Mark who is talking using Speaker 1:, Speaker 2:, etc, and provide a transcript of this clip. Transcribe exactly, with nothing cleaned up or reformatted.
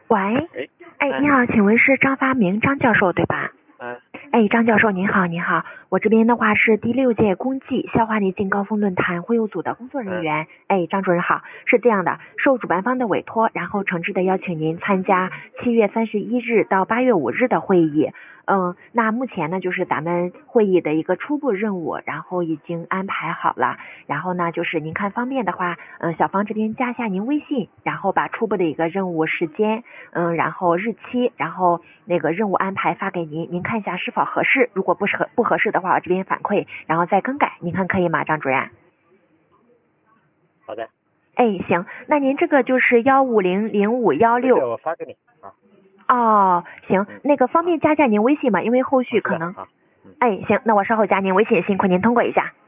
Speaker 1: 喂，
Speaker 2: 哎，
Speaker 1: 哎，你好，请问是张发明张教授对吧？
Speaker 2: 嗯，
Speaker 1: 哎，张教授您好，您好，我这边的话是第六届公祭消化逆境高峰论坛会务组的工作人员。哎，张主任好，是这样的，受主办方的委托，然后诚挚的邀请您参加七月三十一日到八月五日的会议。嗯，那目前呢就是咱们会议的一个初步任务，然后已经安排好了。然后呢就是您看方便的话，嗯，小芳这边加一下您微信，然后把初步的一个任务时间，嗯，然后日期，然后那个任务安排发给您，您看一下是否合适。如果不合不合适的话，我这边反馈，然后再更改，您看可以吗，张主任？
Speaker 2: 好的。
Speaker 1: 哎，行，那您这个就是幺五零零五幺
Speaker 2: 这个
Speaker 1: 六。
Speaker 2: 我发给你啊。
Speaker 1: 哦，行，那个方便加加您微信吗？因为后续可能。
Speaker 2: 啊。嗯。
Speaker 1: 哎，行，那我稍后加您微信，辛苦您通过一下。